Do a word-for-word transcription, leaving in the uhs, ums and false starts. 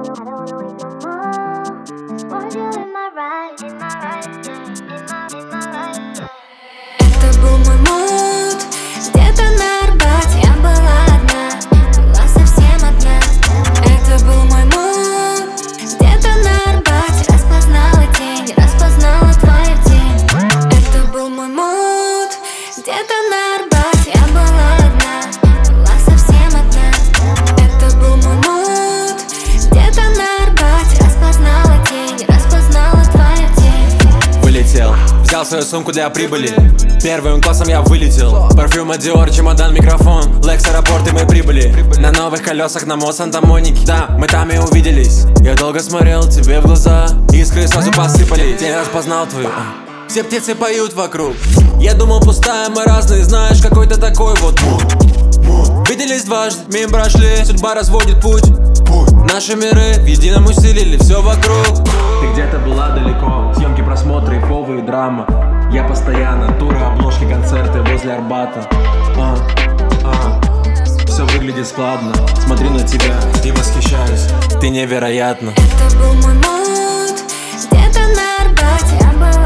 Это был мой муд, где-то на Арбате я была одна, была совсем одна. Это был мой муд, где-то на Арбате распознала тень, распознала твою тень. Это был мой муд, где-то на Арбате я была одна, была совсем одна. Это был мой муд, где-то на Арбате распознала тень, распознала твою тень. Вылетел, взял свою сумку для прибыли. Первым классом я вылетел. Парфюм от Dior, чемодан, микрофон. Лекс, аэропорт, и мы прибыли. На новых колесах на мост Санта-Моники. Да, мы там и увиделись. Я долго смотрел тебе в глаза, искры сразу посыпались. Я распознал твою. Все птицы поют вокруг. Я думал, пустая, мы разные. Знаешь, какой-то такой вот муд. Виделись дважды, мимо прошли. Судьба разводит путь. Наши миры в едином усилили все вокруг. Ты где-то была далеко. Съемки, просмотры, повы и драма. Я постоянно, туры, обложки, концерты возле Арбата. а, а. Все выглядит складно. Смотрю на тебя и восхищаюсь. Ты невероятна. Это был мой муд, где-то на Арбате я была